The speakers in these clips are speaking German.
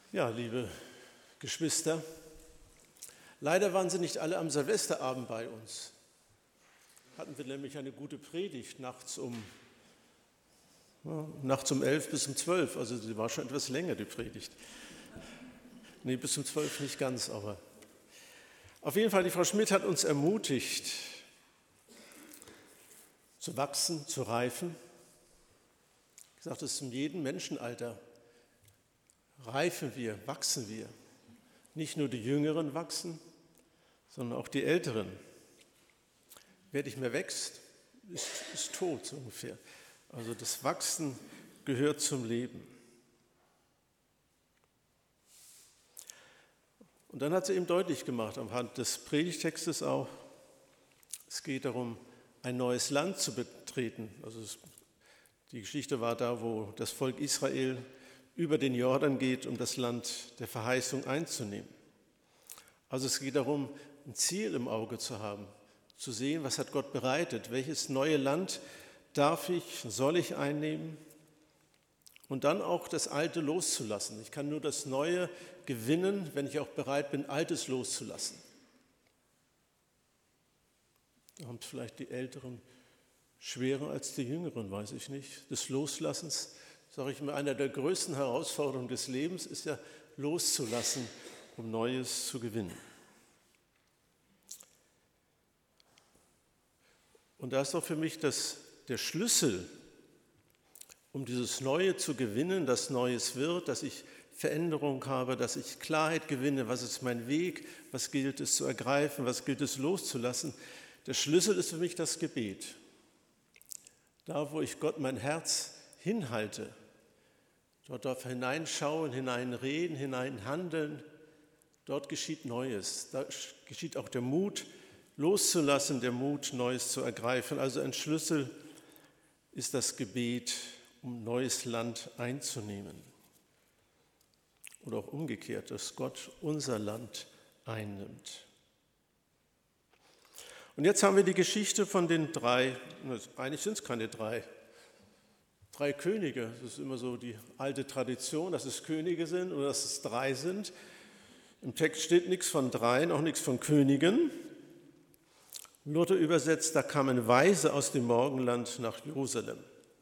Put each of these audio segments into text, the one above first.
Ja, liebe Geschwister, leider waren Sie nicht alle am Silvesterabend bei uns. Hatten wir nämlich eine gute Predigt nachts um 11 bis um 12, also sie war schon etwas länger, die Predigt. Nee, bis um 12 nicht ganz, aber auf jeden Fall, die Frau Schmidt hat uns ermutigt, zu wachsen, zu reifen. Ich sagte, es ist in jedem Menschenalter. Reifen wir, wachsen wir. Nicht nur die Jüngeren wachsen, sondern auch die Älteren. Wer nicht mehr wächst, ist tot, so ungefähr. Also das Wachsen gehört zum Leben. Und dann hat sie eben deutlich gemacht, anhand des Predigtextes auch, es geht darum, ein neues Land zu betreten. Also die Geschichte war da, wo das Volk Israel über den Jordan geht, um das Land der Verheißung einzunehmen. Also es geht darum, ein Ziel im Auge zu haben, zu sehen, was hat Gott bereitet, welches neue Land soll ich einnehmen und dann auch das Alte loszulassen. Ich kann nur das Neue gewinnen, wenn ich auch bereit bin, Altes loszulassen. Da haben es vielleicht die Älteren schwerer als die Jüngeren, weiß ich nicht. Des Loslassens, sage ich mal, einer der größten Herausforderungen des Lebens ist ja loszulassen, um Neues zu gewinnen. Und da ist doch für mich der Schlüssel, um dieses Neue zu gewinnen, dass Neues wird, dass ich Veränderung habe, dass ich Klarheit gewinne, was ist mein Weg, was gilt es zu ergreifen, was gilt es loszulassen. Der Schlüssel ist für mich das Gebet. Da, wo ich Gott mein Herz hinhalte, dort darf hineinschauen, hineinreden, hineinhandeln, dort geschieht Neues. Da geschieht auch der Mut, loszulassen, der Mut, Neues zu ergreifen. Also ein Schlüssel ist das Gebet, um neues Land einzunehmen. Oder auch umgekehrt, dass Gott unser Land einnimmt. Und jetzt haben wir die Geschichte von den eigentlich sind es keine drei Könige. Das ist immer so die alte Tradition, dass es Könige sind oder dass es drei sind. Im Text steht nichts von dreien, auch nichts von Königen. Luther übersetzt, da kamen Weise aus dem Morgenland nach Jerusalem.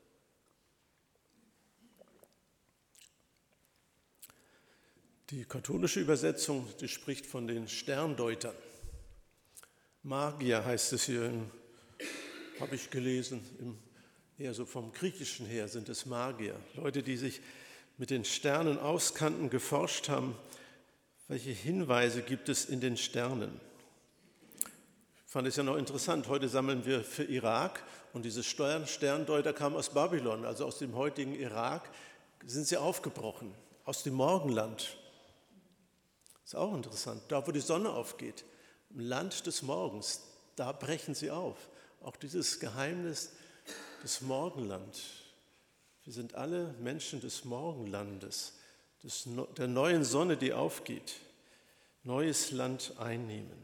Die katholische Übersetzung, die spricht von den Sterndeutern. Magier heißt es hier, habe ich gelesen, eher so vom Griechischen her sind es Magier. Leute, die sich mit den Sternen auskannten, geforscht haben, welche Hinweise gibt es in den Sternen. Ich fand es ja noch interessant, heute sammeln wir für Irak und diese Sterndeuter kamen aus Babylon, also aus dem heutigen Irak sind sie aufgebrochen, aus dem Morgenland. Ist auch interessant, da wo die Sonne aufgeht, im Land des Morgens, da brechen sie auf. Auch dieses Geheimnis des Morgenland. Wir sind alle Menschen des Morgenlandes, der neuen Sonne, die aufgeht. Neues Land einnehmen.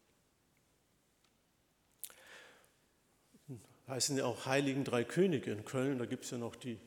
Heißen ja auch Heiligen Drei Könige in Köln, da gibt es ja noch die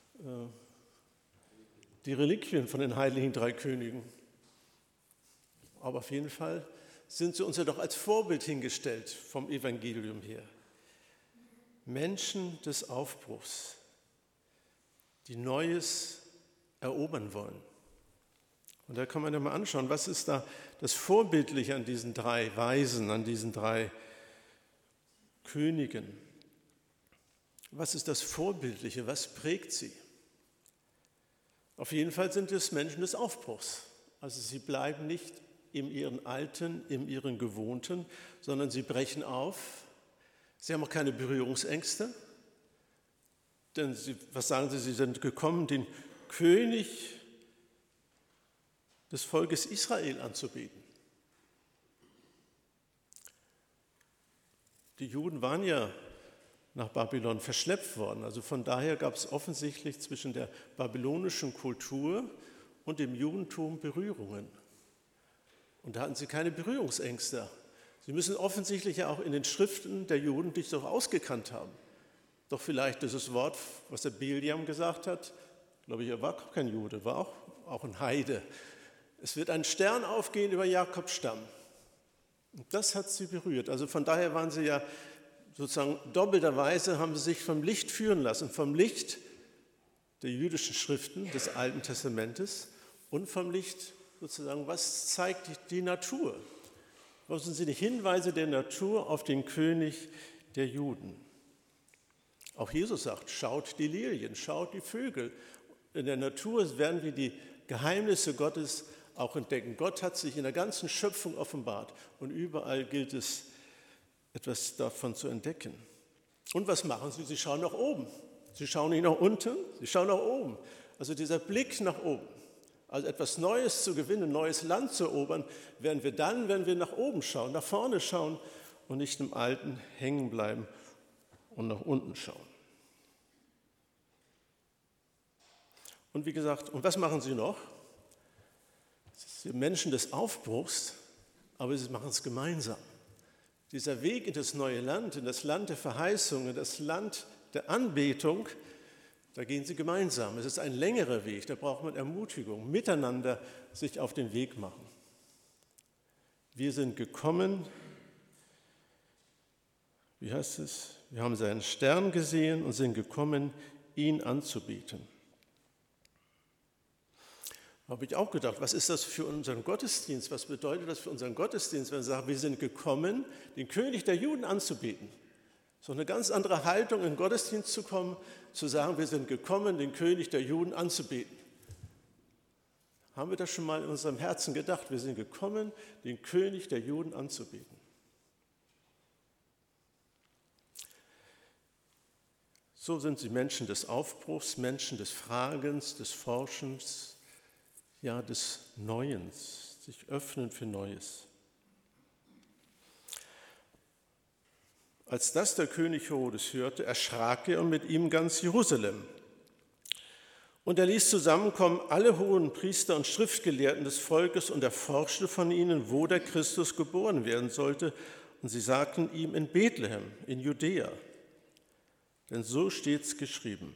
Reliquien von den Heiligen Drei Königen. Aber auf jeden Fall sind sie uns ja doch als Vorbild hingestellt vom Evangelium her. Menschen des Aufbruchs, die Neues erobern wollen. Und da kann man ja mal anschauen, was ist da das Vorbildliche an diesen drei Weisen, an diesen drei Königen? Was ist das Vorbildliche? Was prägt sie? Auf jeden Fall sind es Menschen des Aufbruchs. Also sie bleiben nicht in ihren Alten, in ihren Gewohnten, sondern sie brechen auf. Sie haben auch keine Berührungsängste. Denn was sagen sie? Sie sind gekommen, den König des Volkes Israel anzubeten. Die Juden waren ja nach Babylon verschleppt worden. Also von daher gab es offensichtlich zwischen der babylonischen Kultur und dem Judentum Berührungen. Und da hatten sie keine Berührungsängste. Sie müssen offensichtlich ja auch in den Schriften der Juden sich doch ausgekannt haben. Doch vielleicht dieses Wort, was der Biljam gesagt hat, glaube ich, er war kein Jude, war auch auch ein Heide. Es wird ein Stern aufgehen über Jakobs Stamm. Und das hat sie berührt. Also von daher waren sie ja sozusagen doppelterweise, haben sie sich vom Licht führen lassen, vom Licht der jüdischen Schriften des Alten Testamentes und vom Licht sozusagen, was zeigt die Natur? Was sind die Hinweise der Natur auf den König der Juden? Auch Jesus sagt, schaut die Lilien, schaut die Vögel. In der Natur werden wir die Geheimnisse Gottes auch entdecken. Gott hat sich in der ganzen Schöpfung offenbart und überall gilt es, etwas davon zu entdecken. Und was machen sie? Sie schauen nach oben. Sie schauen nicht nach unten, sie schauen nach oben. Also dieser Blick nach oben, also etwas Neues zu gewinnen, ein neues Land zu erobern, werden wir dann, wenn wir nach oben schauen, nach vorne schauen und nicht im Alten hängen bleiben und nach unten schauen. Und wie gesagt, und was machen sie noch? Sie sind Menschen des Aufbruchs, aber sie machen es gemeinsam. Dieser Weg in das neue Land, in das Land der Verheißung, in das Land der Anbetung, da gehen sie gemeinsam. Es ist ein längerer Weg, da braucht man Ermutigung, miteinander sich auf den Weg machen. Wir sind gekommen, wie heißt es? Wir haben seinen Stern gesehen und sind gekommen, ihn anzubeten. Habe ich auch gedacht, was ist das für unseren Gottesdienst? Was bedeutet das für unseren Gottesdienst, wenn wir sagen, wir sind gekommen, den König der Juden anzubeten? So eine ganz andere Haltung, in den Gottesdienst zu kommen, zu sagen, wir sind gekommen, den König der Juden anzubeten. Haben wir das schon mal in unserem Herzen gedacht? Wir sind gekommen, den König der Juden anzubeten. So sind sie Menschen des Aufbruchs, Menschen des Fragens, des Forschens, ja, des Neuens, sich öffnen für Neues. Als das der König Herodes hörte, erschrak er und mit ihm ganz Jerusalem. Und er ließ zusammenkommen alle hohen Priester und Schriftgelehrten des Volkes und erforschte von ihnen, wo der Christus geboren werden sollte. Und sie sagten ihm in Bethlehem, in Judäa. Denn so steht es geschrieben.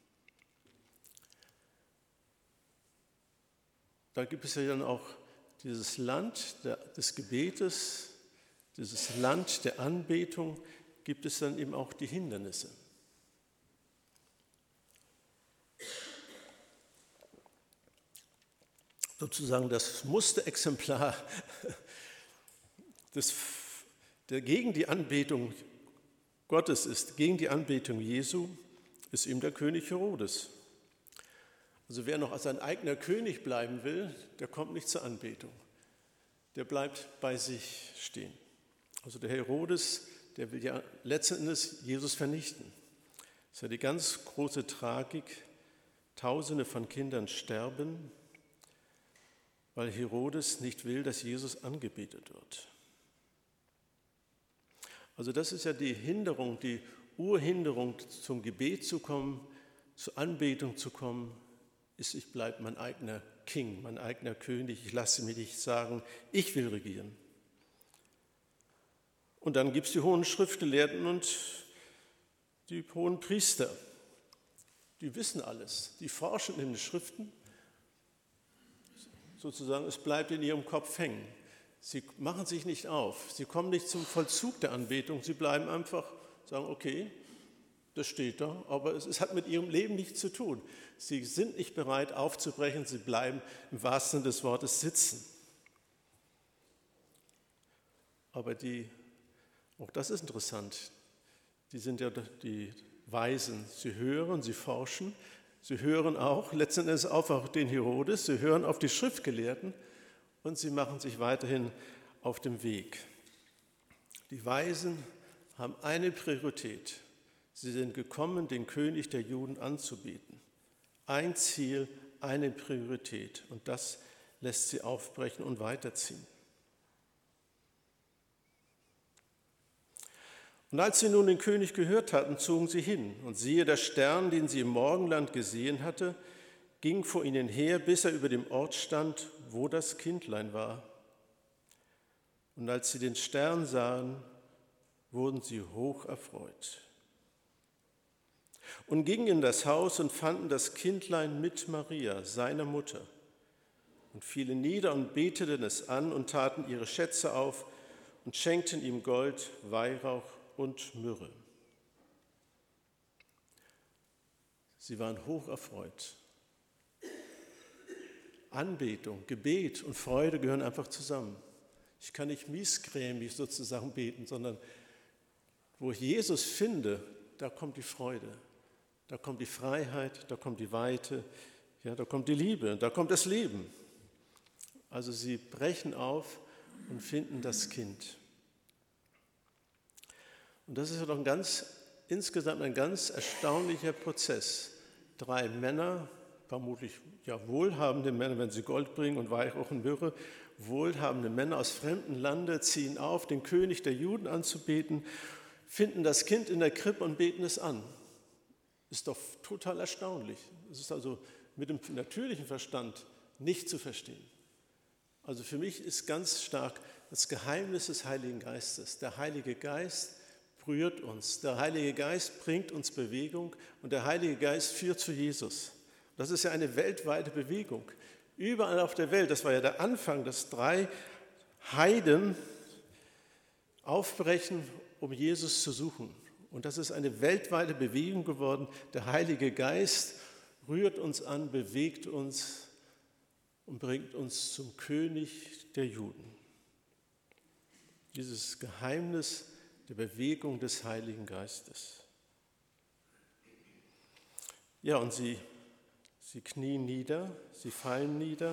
Da gibt es ja dann auch dieses Land des Gebetes, dieses Land der Anbetung, gibt es dann eben auch die Hindernisse. Sozusagen das Musterexemplar, der gegen die Anbetung Gottes ist, gegen die Anbetung Jesu, ist eben der König Herodes. Also wer noch als sein eigener König bleiben will, der kommt nicht zur Anbetung. Der bleibt bei sich stehen. Also der Herodes, der will ja letzten Endes Jesus vernichten. Das ist ja die ganz große Tragik. Tausende von Kindern sterben, weil Herodes nicht will, dass Jesus angebetet wird. Also das ist ja die Hinderung, die Urhinderung, zum Gebet zu kommen, zur Anbetung zu kommen, ist, ich bleibe mein eigener King, mein eigener König. Ich lasse mir nicht sagen, ich will regieren. Und dann gibt es die hohen Schriftgelehrten und die hohen Priester. Die wissen alles, die forschen in den Schriften. Sozusagen, es bleibt in ihrem Kopf hängen. Sie machen sich nicht auf, sie kommen nicht zum Vollzug der Anbetung, sie bleiben einfach, sagen, okay, das steht da, aber es hat mit ihrem Leben nichts zu tun. Sie sind nicht bereit aufzubrechen, sie bleiben im wahrsten Sinne des Wortes sitzen. Aber auch das ist interessant, die sind ja die Weisen, sie hören, sie forschen, sie hören auch letzten Endes auf den Herodes, sie hören auf die Schriftgelehrten und sie machen sich weiterhin auf dem Weg. Die Weisen haben eine Priorität. Sie sind gekommen, den König der Juden anzubeten. Ein Ziel, eine Priorität. Und das lässt sie aufbrechen und weiterziehen. Und als sie nun den König gehört hatten, zogen sie hin. Und siehe, der Stern, den sie im Morgenland gesehen hatte, ging vor ihnen her, bis er über dem Ort stand, wo das Kindlein war. Und als sie den Stern sahen, wurden sie hoch erfreut. Und gingen in das Haus und fanden das Kindlein mit Maria, seiner Mutter, und fielen nieder und beteten es an und taten ihre Schätze auf und schenkten ihm Gold, Weihrauch und Myrrhe. Sie waren hoch erfreut. Anbetung, Gebet und Freude gehören einfach zusammen. Ich kann nicht miesgrämig sozusagen beten, sondern wo ich Jesus finde, da kommt die Freude, da kommt die Freiheit, da kommt die Weite, ja, da kommt die Liebe, da kommt das Leben. Also sie brechen auf und finden das Kind. Und das ist ja doch insgesamt ein ganz erstaunlicher Prozess. 3 Männer, vermutlich ja wohlhabende Männer, wenn sie Gold bringen und Weihrauch und Myrrhe, wohlhabende Männer aus fremdem Lande ziehen auf, den König der Juden anzubeten, finden das Kind in der Krippe und beten es an. Ist doch total erstaunlich. Es ist also mit dem natürlichen Verstand nicht zu verstehen. Also für mich ist ganz stark das Geheimnis des Heiligen Geistes. Der Heilige Geist berührt uns, der Heilige Geist bringt uns Bewegung und der Heilige Geist führt zu Jesus. Das ist ja eine weltweite Bewegung. Überall auf der Welt, das war ja der Anfang, dass 3 Heiden aufbrechen, um Jesus zu suchen. Und das ist eine weltweite Bewegung geworden. Der Heilige Geist rührt uns an, bewegt uns und bringt uns zum König der Juden. Dieses Geheimnis der Bewegung des Heiligen Geistes. Ja, und sie knien nieder, sie fallen nieder,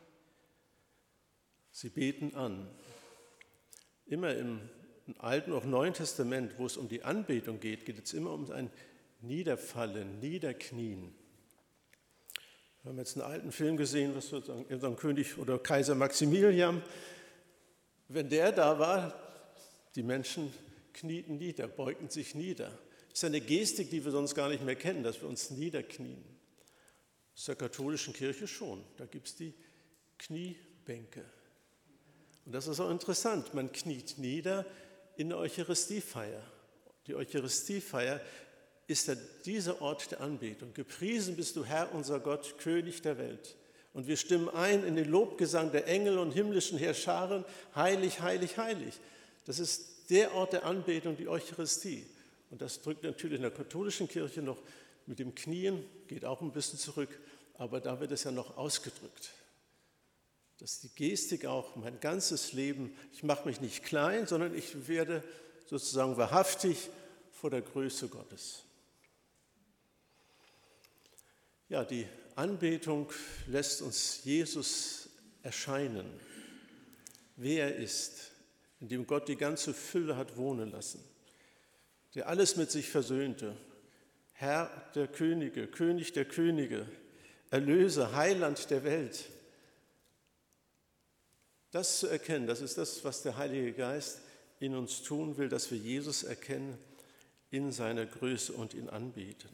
sie beten an. Immer im Alten, auch Neuen Testament, wo es um die Anbetung geht, geht es immer um ein Niederfallen, Niederknien. Wir haben jetzt einen alten Film gesehen, was sozusagen unser König oder Kaiser Maximilian, wenn der da war, die Menschen knieten nieder, beugten sich nieder. Das ist eine Gestik, die wir sonst gar nicht mehr kennen, dass wir uns niederknien. Das ist der katholischen Kirche schon, da gibt es die Kniebänke. Und das ist auch interessant, man kniet nieder in der Eucharistiefeier. Die Eucharistiefeier ist ja dieser Ort der Anbetung. Gepriesen bist du, Herr, unser Gott, König der Welt. Und wir stimmen ein in den Lobgesang der Engel und himmlischen Heerscharen, heilig, heilig, heilig. Das ist der Ort der Anbetung, die Eucharistie. Und das drückt natürlich in der katholischen Kirche noch mit dem Knien, geht auch ein bisschen zurück, aber da wird es ja noch ausgedrückt. Dass die Gestik auch mein ganzes Leben, ich mache mich nicht klein, sondern ich werde sozusagen wahrhaftig vor der Größe Gottes. Ja, die Anbetung lässt uns Jesus erscheinen, wer er ist, in dem Gott die ganze Fülle hat wohnen lassen, der alles mit sich versöhnte, Herr der Könige, König der Könige, Erlöser, Heiland der Welt. Das zu erkennen, das ist das, was der Heilige Geist in uns tun will, dass wir Jesus erkennen in seiner Größe und ihn anbeten.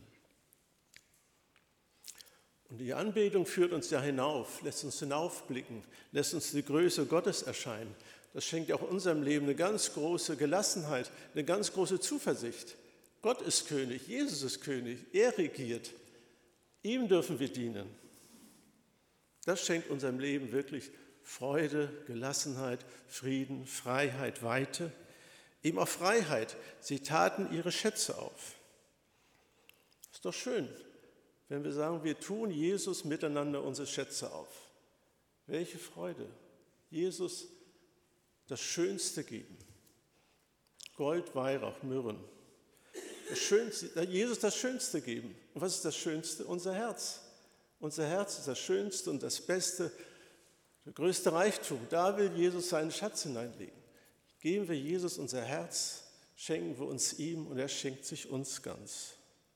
Und die Anbetung führt uns ja hinauf, lässt uns hinaufblicken, lässt uns die Größe Gottes erscheinen. Das schenkt auch unserem Leben eine ganz große Gelassenheit, eine ganz große Zuversicht. Gott ist König, Jesus ist König, er regiert. Ihm dürfen wir dienen. Das schenkt unserem Leben wirklich Freude, Gelassenheit, Frieden, Freiheit, Weite. Eben auch Freiheit. Sie taten ihre Schätze auf. Ist doch schön, wenn wir sagen, wir tun Jesus miteinander unsere Schätze auf. Welche Freude. Jesus das Schönste geben. Gold, Weihrauch, Myrrhen. Jesus das Schönste geben. Und was ist das Schönste? Unser Herz. Unser Herz ist das Schönste und das Beste, der größte Reichtum. Da will Jesus seinen Schatz hineinlegen. Geben wir Jesus unser Herz, schenken wir uns ihm und er schenkt sich uns ganz.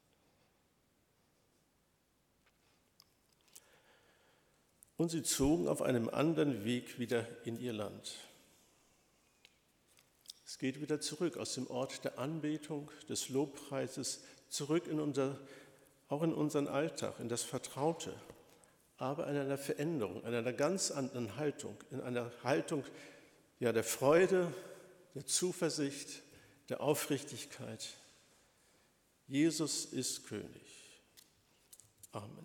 Und sie zogen auf einem anderen Weg wieder in ihr Land. Es geht wieder zurück aus dem Ort der Anbetung, des Lobpreises, zurück auch in unseren Alltag, in das Vertraute, aber in einer Veränderung, in einer ganz anderen Haltung, in einer Haltung der Freude, der Zuversicht, der Aufrichtigkeit. Jesus ist König. Amen.